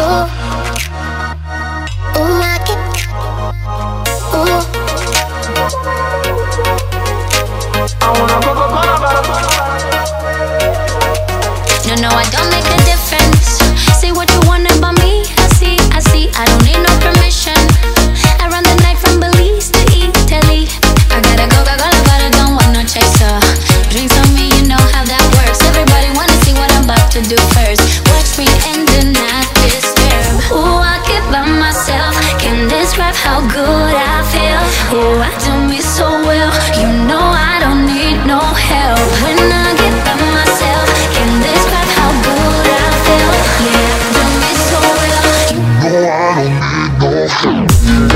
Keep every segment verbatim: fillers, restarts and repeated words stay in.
No, no, I don't make a difference. Say what you want about me. I see, I see. I don't need no permission. I run the night from Belize to Italy. I got a Coca-Cola, but I don't want no chaser. Drinks on me, you know how that works. Everybody wanna see what I'm about to do first. Watch me and do not disturb. Ooh, I get by myself. Can't describe how good I feel. Ooh, I do me so well. You know I don't need no help. When I get by myself, can't describe how good I feel. Yeah, do me so well. You know I don't need no help.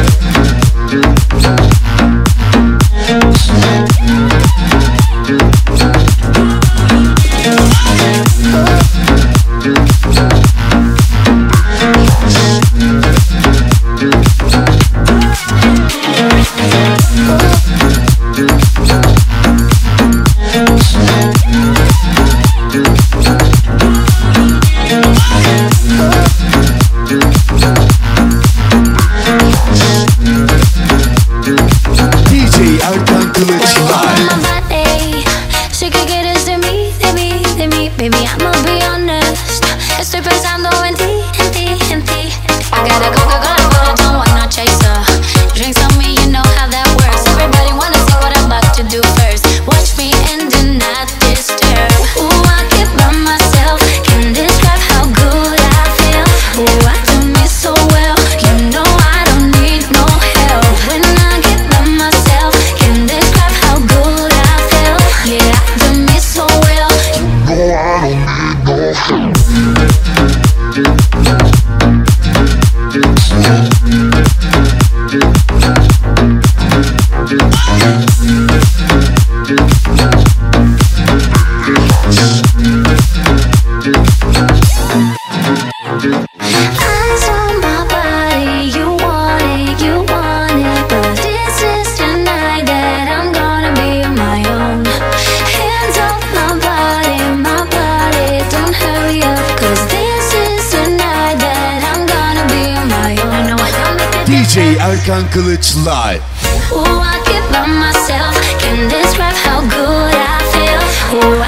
Baby, I'ma be honest. Estoy pensando en ti, en ti, en ti. I got a Coca-Cola, but I don't want no chaser. Drinks on me, you know how that works. Everybody wanna see what I'm about to do first. Watch me and do not disturb. Ooh, I get by myself. Can't describe how good I feel. Ooh, I do me so well. You know I don't need no help. When I get by myself, can't describe how good I feel. Yeah, I do me so well. You know I don't need no help. Eyes on my body, you want it, you want it. But this is the night that I'm gonna be on my own. Hands off my body, my body, don't hurry up. Cause this is the night that I'm gonna be on my own. No, I don't make a D J Erkan Kılıç Live. Ooh, I get by myself. Can't describe how good I feel. Ooh,